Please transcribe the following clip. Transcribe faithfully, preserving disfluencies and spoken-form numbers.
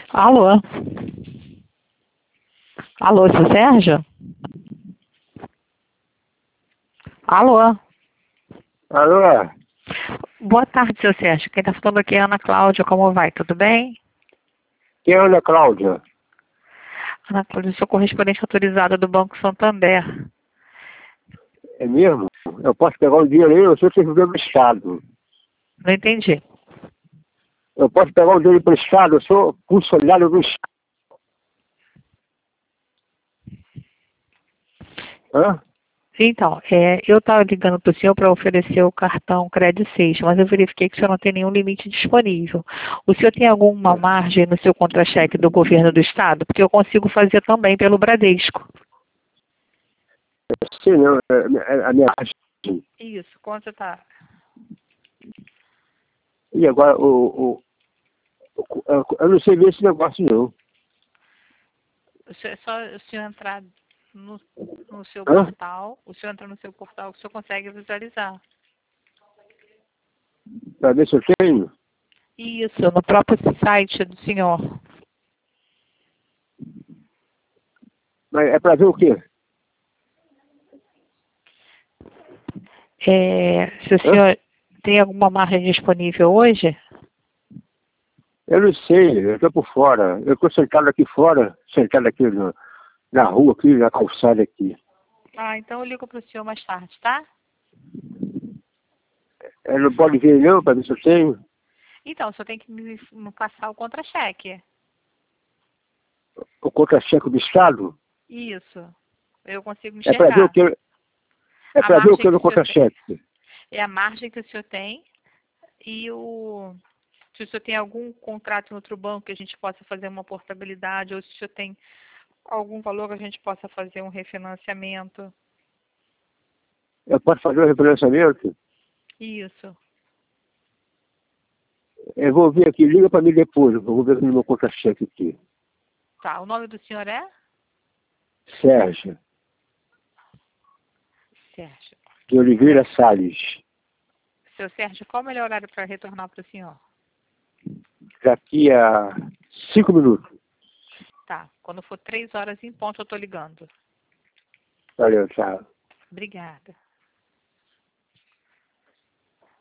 Alô? Alô, seu Sérgio? Alô? Alô? Boa tarde, seu Sérgio. Quem está falando aqui é a Ana Cláudia. Como vai? Tudo bem? Quem é Ana Cláudia? Ana Cláudia, sou correspondente autorizada do Banco Santander. É mesmo? Eu posso pegar um dinheiro aí? Eu sou servidor do Estado. Não entendi. Eu posso pegar um dinheiro emprestado? Eu sou funcionário do Estado. Hã? Então, é, eu estava ligando para o senhor para oferecer o cartão Crédito seis, mas eu verifiquei que o senhor não tem nenhum limite disponível. O senhor tem alguma margem no seu contra-cheque do governo do Estado? Porque eu consigo fazer também pelo Bradesco. Eu sei não, é, é a minha margem. Isso, quanto está? E agora, o, o, o, eu não sei ver esse negócio não. É só o senhor entrar no, no seu Hã? portal, o senhor entra no seu portal que o senhor consegue visualizar. Para ver se eu tenho. Isso, no próprio site do senhor. Mas é para ver o quê? É, se o Hã? senhor tem alguma margem disponível hoje? Eu não sei, eu estou por fora. Eu estou sentado aqui fora, sentado aqui no, na rua, aqui, na calçada aqui. Ah, então eu ligo para o senhor mais tarde, tá? Eu não pode ver não, para ver se eu tenho. Então, o senhor tem que me, me passar o contra-cheque. O contra-cheque do Estado. Isso. Eu consigo É para ver o enxergar. que é A para ver o que margem é que no o senhor tem. contra-cheque. É a margem que o senhor tem e o... Se o senhor tem algum contrato em outro banco que a gente possa fazer uma portabilidade, ou se o senhor tem algum valor que a gente possa fazer um refinanciamento. Eu posso fazer o refinanciamento? Isso. Eu vou ver aqui, liga para mim depois, eu vou ver aqui no meu contra-cheque aqui. Tá, o nome do senhor é? Sérgio, Sérgio. de Oliveira Salles. Seu Sérgio, qual o melhor horário para retornar para o senhor? Daqui a cinco minutos. Tá, quando for três horas em ponto eu estou ligando. Valeu, tchau. Obrigada.